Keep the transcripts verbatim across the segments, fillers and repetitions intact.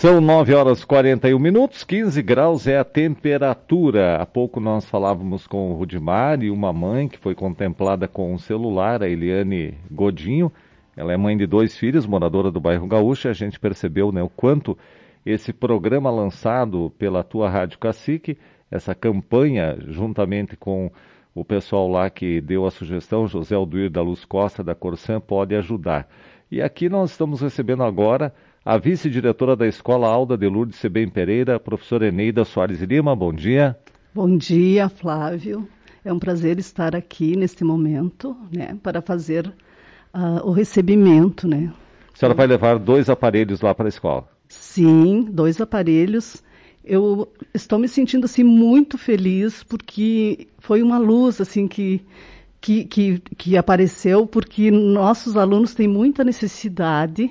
São nove horas e quarenta e um minutos, quinze graus é a temperatura. Há pouco nós falávamos com o Rudimar e uma mãe que foi contemplada com um celular, a Eliane Godinho. Ela é mãe de dois filhos, moradora do bairro Gaúcho. A gente percebeu, né, o quanto esse programa lançado pela tua Rádio Cacique, essa campanha, juntamente com o pessoal lá que deu a sugestão, José Alduir da Luz Costa, da Corsan, pode ajudar. E aqui nós estamos recebendo agora a vice-diretora da Escola Alda de Lourdes Sebem Pereira, a professora Eneida Soares Lima. Bom dia. Bom dia, Flávio. É um prazer estar aqui neste momento, né, para fazer uh, o recebimento, né. A senhora vai levar dois aparelhos lá para a escola? Sim, dois aparelhos. Eu estou me sentindo assim muito feliz porque foi uma luz assim que que, que, que apareceu, porque nossos alunos têm muita necessidade.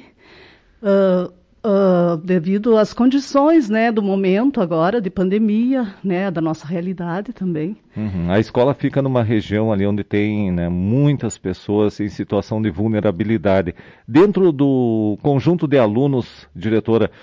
Uh, uh, devido às condições, né, do momento agora, de pandemia, né, da nossa realidade também. Uhum. A escola fica numa região ali onde tem, né, muitas pessoas em situação de vulnerabilidade. Dentro do conjunto de alunos, diretora,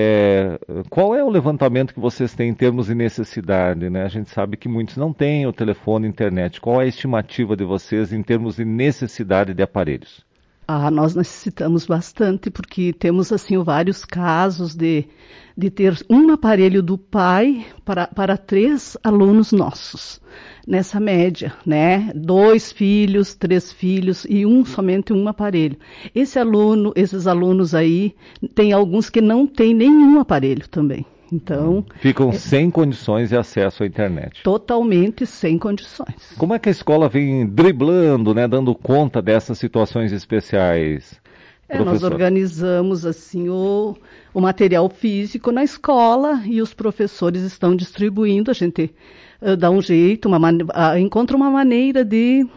é, qual é o levantamento que vocês têm em termos de necessidade, né? A gente sabe que muitos não têm o telefone e internet. Qual é a estimativa de vocês em termos de necessidade de aparelhos? Ah, nós necessitamos bastante, porque temos, assim, vários casos de, de ter um aparelho do pai para, para três alunos nossos, nessa média, né? Dois filhos, três filhos e um, somente um aparelho. Esse aluno, esses alunos aí, tem alguns que não têm nenhum aparelho também. Então, ficam é, sem condições de acesso à internet. Totalmente sem condições. Como é que a escola vem driblando, né, dando conta dessas situações especiais? É, nós organizamos assim o, o material físico na escola e os professores estão distribuindo. A gente uh, dá um jeito, uma man- uh, encontra uma maneira de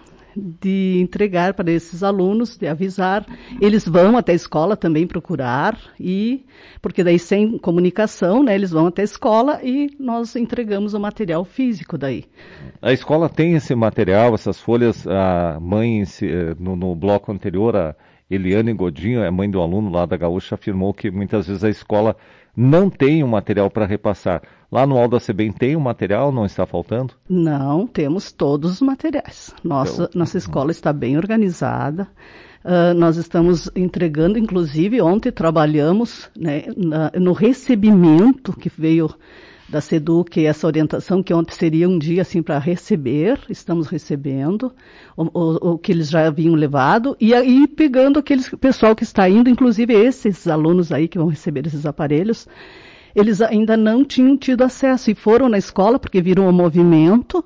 de entregar para esses alunos, de avisar. Eles vão até a escola também procurar, e porque daí sem comunicação, né, eles vão até a escola e nós entregamos o material físico daí. A escola tem esse material, essas folhas, a mãe, no, no bloco anterior, a Eliane Godinho, a mãe do aluno lá da Gaúcha, afirmou que muitas vezes a escola não tem um material para repassar. Lá no Alda Sebem tem um material, não está faltando? Não, temos todos os materiais. Nossa, então, nossa escola está bem organizada. Uh, nós estamos entregando, inclusive ontem trabalhamos, né, na, no recebimento que veio da SEDUC, essa orientação que ontem seria um dia assim para receber, estamos recebendo o, o, o que eles já haviam levado, e aí pegando aquele pessoal que está indo, inclusive esses alunos aí que vão receber esses aparelhos, eles ainda não tinham tido acesso e foram na escola porque viram o movimento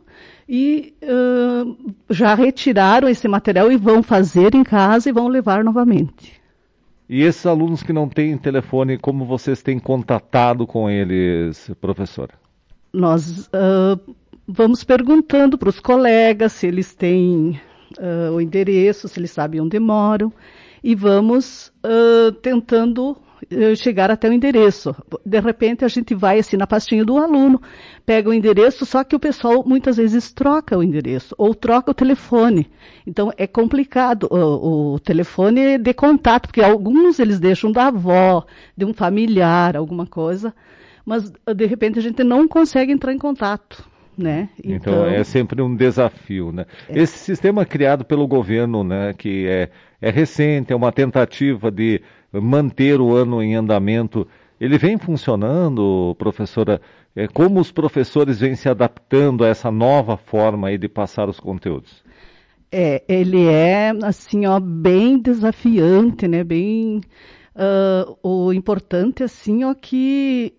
e uh, já retiraram esse material e vão fazer em casa e vão levar novamente. E esses alunos que não têm telefone, como vocês têm contatado com eles, professora? Nós uh, vamos perguntando para os colegas se eles têm uh, o endereço, se eles sabem onde moram, e vamos uh, tentando uh, chegar até o endereço. De repente a gente vai assim na pastinha do aluno, pega o endereço, só que o pessoal muitas vezes troca o endereço, ou troca o telefone. Então é complicado o, o telefone de contato, porque alguns eles deixam da avó, de um familiar, alguma coisa, mas de repente a gente não consegue entrar em contato, né? Então, então é sempre um desafio, né? É. Esse sistema criado pelo governo, né, que é, é recente, é uma tentativa de manter o ano em andamento, ele vem funcionando, professora? É, como os professores vêm se adaptando a essa nova forma aí de passar os conteúdos? É, ele é, assim, ó, bem desafiante, né? Bem, uh, o importante, assim, ó, que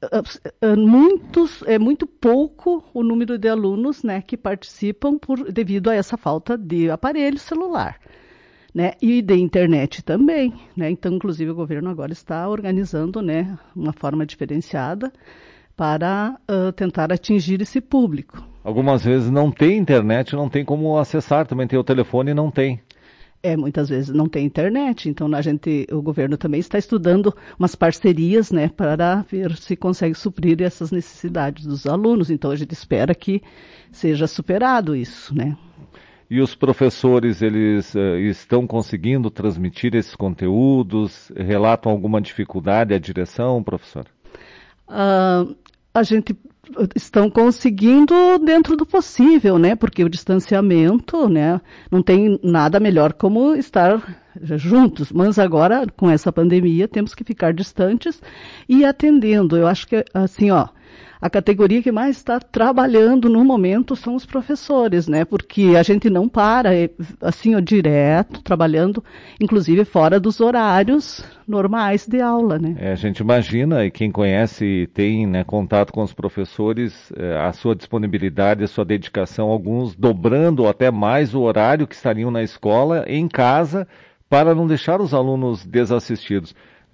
uh, uh, muitos, é muito pouco o número de alunos, né, que participam por, devido a essa falta de aparelho celular, né? E de internet também, né? Então, inclusive, o governo agora está organizando, né, uma forma diferenciada para uh, tentar atingir esse público. Algumas vezes não tem internet, não tem como acessar, também tem o telefone e não tem. É, muitas vezes não tem internet, então a gente, o governo também está estudando umas parcerias, né, para ver se consegue suprir essas necessidades dos alunos. Então a gente espera que seja superado isso, né. E os professores, eles uh, estão conseguindo transmitir esses conteúdos? Relatam alguma dificuldade à direção, professor? Uh, a gente estão conseguindo dentro do possível, né? Porque o distanciamento, né? Não tem nada melhor como estar juntos. Mas agora, com essa pandemia, temos que ficar distantes e atendendo. Eu acho que, assim, ó, a categoria que mais está trabalhando no momento são os professores, né? Porque a gente não para, assim, ó, direto, trabalhando, inclusive fora dos horários normais de aula, né? É, a gente imagina, e quem conhece e tem, né, contato com os professores, é, a sua disponibilidade, a sua dedicação, alguns dobrando ou até mais o horário que estariam na escola, em casa, para não deixar os alunos desassistidos.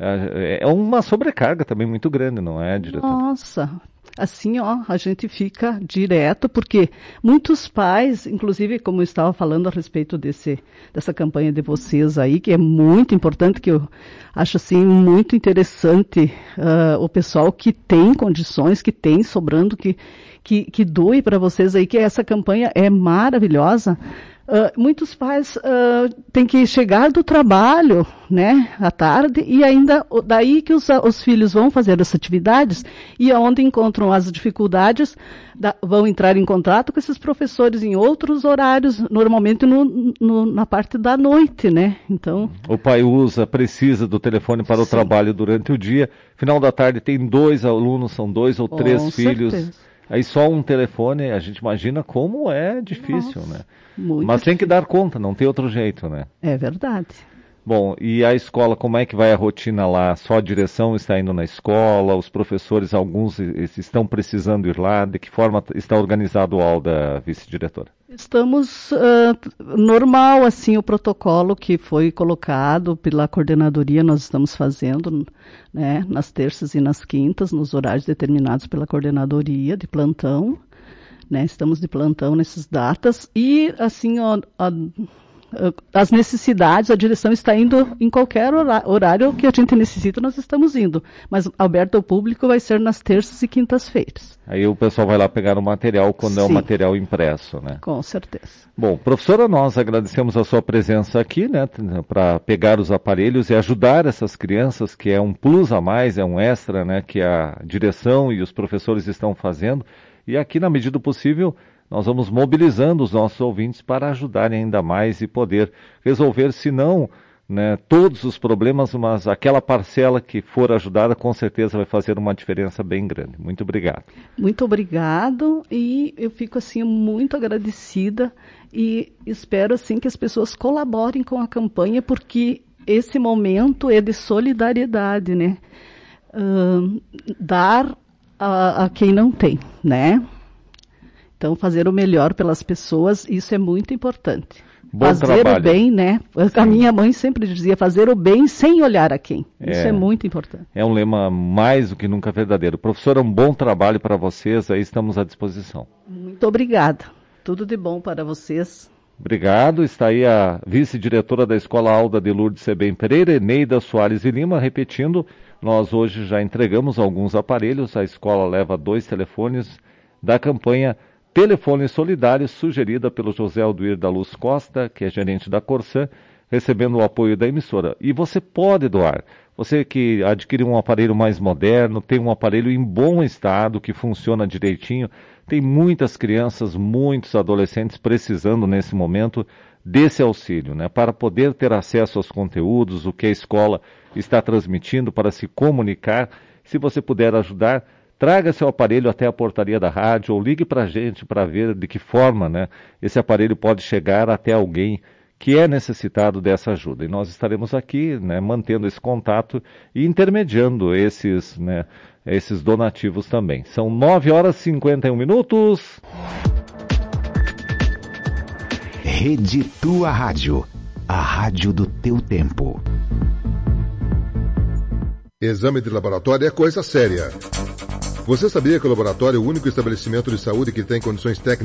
É, é uma sobrecarga também muito grande, não é, diretor? Nossa! Assim, ó, a gente fica direto, porque muitos pais, inclusive, como eu estava falando a respeito desse, dessa campanha de vocês aí, que é muito importante, que eu acho, assim, muito interessante uh, o pessoal que tem condições, que tem sobrando, que, que, que doe para vocês aí, que essa campanha é maravilhosa. Uh, muitos pais uh, têm que chegar do trabalho, né, à tarde, e ainda daí que os, os filhos vão fazer as atividades e aonde encontram as dificuldades, da, vão entrar em contato com esses professores em outros horários, normalmente no, no, na parte da noite, né? Então, o pai usa, precisa do telefone para o Sim. trabalho durante o dia, final da tarde tem dois alunos, são dois ou três com filhos. Certeza. Aí só um telefone, a gente imagina como é difícil, Nossa, né? Muito Mas difícil. Tem que dar conta, não tem outro jeito, né? É verdade. Bom, e a escola, como é que vai a rotina lá? Só a direção está indo na escola, os professores, alguns estão precisando ir lá? De que forma está organizado o A U da vice-diretora? Estamos uh, normal, assim, o protocolo que foi colocado pela coordenadoria, nós estamos fazendo, né, nas terças e nas quintas, nos horários determinados pela coordenadoria de plantão, né, estamos de plantão nessas datas e, assim, ó, a, as necessidades, a direção está indo em qualquer horário que a gente necessita, nós estamos indo. Mas aberto ao público vai ser nas terças e quintas-feiras. Aí o pessoal vai lá pegar o material quando Sim. é o material impresso, né? Com certeza. Bom, professora, nós agradecemos a sua presença aqui, né, para pegar os aparelhos e ajudar essas crianças, que é um plus a mais, é um extra, né, que a direção e os professores estão fazendo. E aqui, na medida do possível, nós vamos mobilizando os nossos ouvintes para ajudarem ainda mais e poder resolver, se não, né, todos os problemas, mas aquela parcela que for ajudada, com certeza vai fazer uma diferença bem grande. Muito obrigado. Muito obrigado e eu fico assim muito agradecida e espero assim que as pessoas colaborem com a campanha, porque esse momento é de solidariedade, né? Uh, dar a, a quem não tem, né? Então, fazer o melhor pelas pessoas, isso é muito importante. Bom fazer trabalho. o bem, né? Sim. A minha mãe sempre dizia, fazer o bem sem olhar a quem. É, isso é muito importante. É um lema mais do que nunca verdadeiro. Professora, um bom trabalho para vocês, aí estamos à disposição. Muito obrigada. Tudo de bom para vocês. Obrigado. Está aí a vice-diretora da Escola Alda de Lourdes Sebem Pereira, Eneida Soares e Lima, repetindo, nós hoje já entregamos alguns aparelhos, a escola leva dois telefones da campanha Telefone Solidário, sugerida pelo José Alduir da Luz Costa, que é gerente da Corsã, recebendo o apoio da emissora. E você pode doar. Você que adquire um aparelho mais moderno, tem um aparelho em bom estado, que funciona direitinho, tem muitas crianças, muitos adolescentes precisando nesse momento desse auxílio, né, para poder ter acesso aos conteúdos, o que a escola está transmitindo, para se comunicar. Se você puder ajudar, traga seu aparelho até a portaria da rádio ou ligue para a gente para ver de que forma, né, esse aparelho pode chegar até alguém que é necessitado dessa ajuda. E nós estaremos aqui, né, mantendo esse contato e intermediando esses, né, esses donativos também. São nove horas e cinquenta e um minutos. Rede Tua Rádio, a rádio do teu tempo. Exame de laboratório é coisa séria. Você sabia que o laboratório é o único estabelecimento de saúde que tem condições técnicas